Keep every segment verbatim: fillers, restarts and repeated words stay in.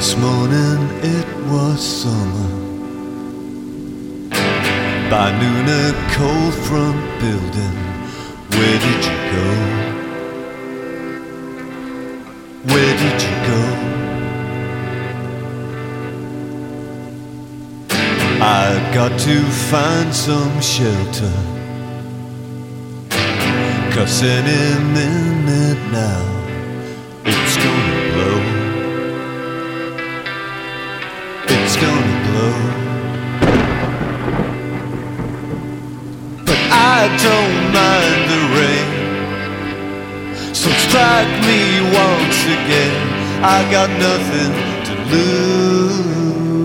This morning it was summer. By noon a cold front building. Where did you go? Where did you go? I got to find some shelter, 'cause any minute now it's gonna blow. It's gonna blow. But I don't mind the rain, so strike me once again. I got nothing to lose.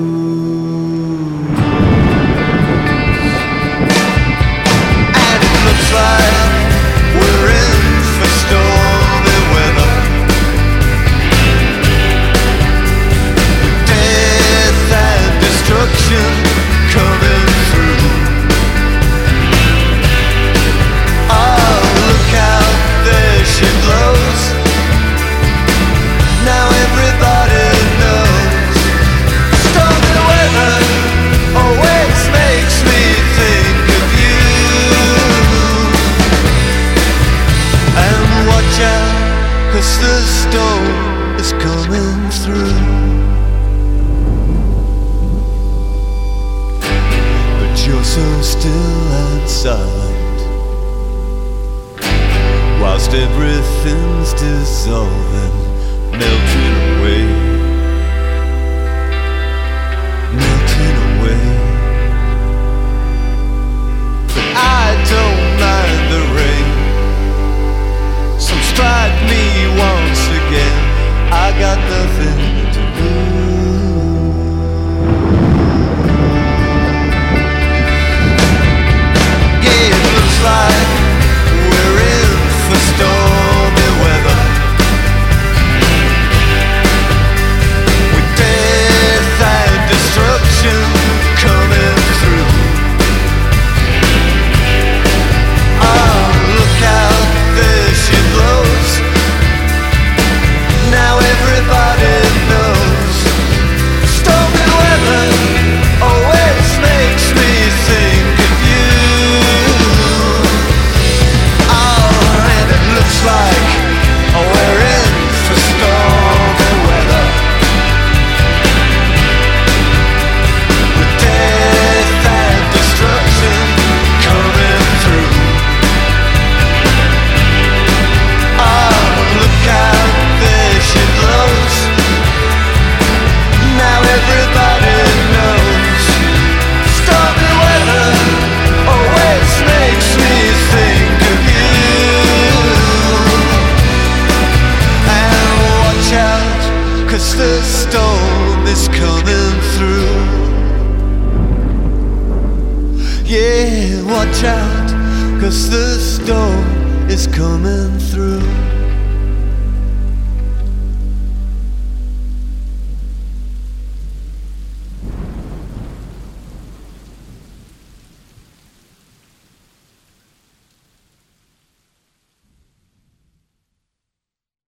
And it looks like we're in for stormy weather. Destruction coming through. Oh, look out, there she blows. Now everybody knows. Stormy weather always makes me think of you. And watch out, 'cause the storm is coming through. You're so still and silent, whilst everything's dissolving, melting away, melting away. But I don't mind the rain, so strike me once again. I got nothing to lose. Like we're in for stormy weather, with death and destruction coming through. Oh, look out, there she blows. Now everybody knows. Stormy weather always makes me think of you. Like oh, we're in for stormy weather, with death and destruction coming through. Oh, look out, there she blows. Now everybody knows. Stormy weather always makes me think of you. Out, 'cause the storm is coming through. Yeah, watch out, 'cause the storm is coming through.